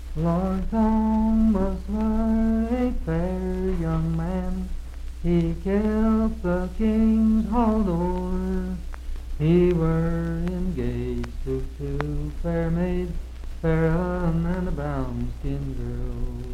Lord Thomas were a fair young man. He kept the king's hall door. He were engaged to two fair maids, Fair Ellen and a brown-skinned girl.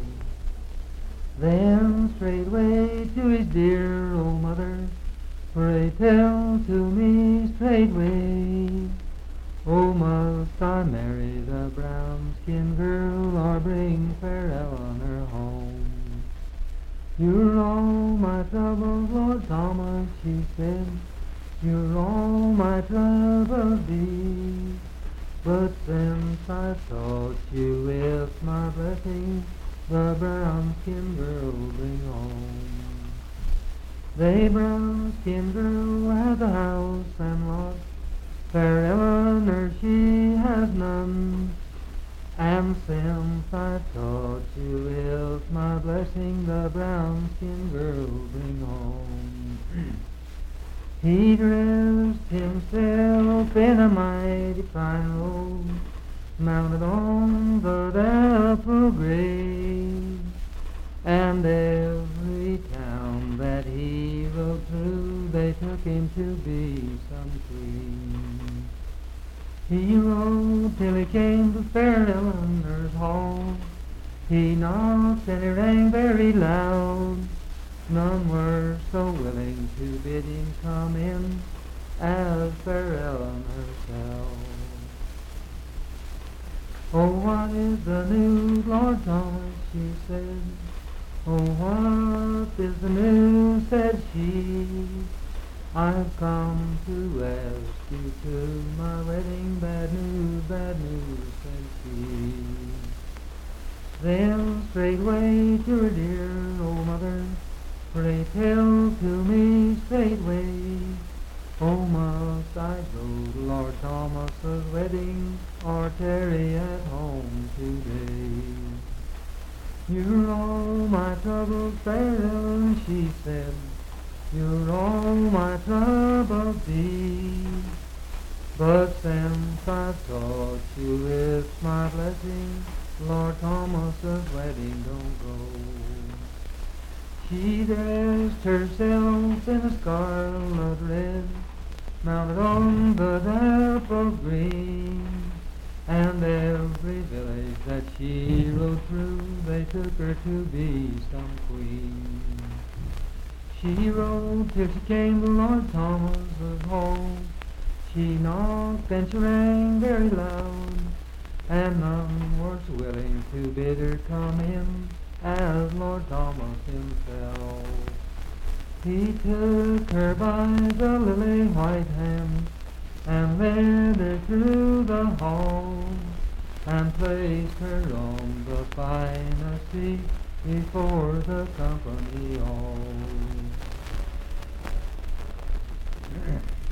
Then straightway to his dear old mother, pray tell to me straightway, oh, must I marry the brown-skinned girl, or bring fair Eleanor home? You're all my troubles, Lord Thomas, she said, you're all my troubles be. But since I've taught you with my blessing, the brown-skinned girl bring home. The brown-skinned girl has a house and lot, fair Eleanor she has none. And since I've taught you with my blessing, the brown-skinned girl bring home. He dressed himself in a mighty fine robe, mounted on the dapple gray, and every town that he rode through, they took him to be some queen. He rode till he came to fair Eleanor's hall. He knocked and he rang very loud. None were so willing to bid him come in as fair Ellen herself. Oh, what is the news, Lord Thomas, she said. Oh, what is the news, said she. I've come to ask you to my wedding, bad news, said she. Then straightway to her dear old mother, pray tell to me straightway, oh, must I go to Lord Thomas's wedding, or tarry at home today? You're all my troubles, fair Ellen, she said, you're all my troubles be. But since I've taught you with my blessing, Lord Thomas's wedding don't go. She dressed herself in a scarlet red, mounted on the dapple green, and every village that she rode through, they took her to be some queen. She rode till she came to Lord Thomas's hall. She knocked and she rang very loud, and none was willing to bid her come in as Lord Thomas himself. He took her by the lily white hand and led her through the hall, and placed her on the finest seat before the company all.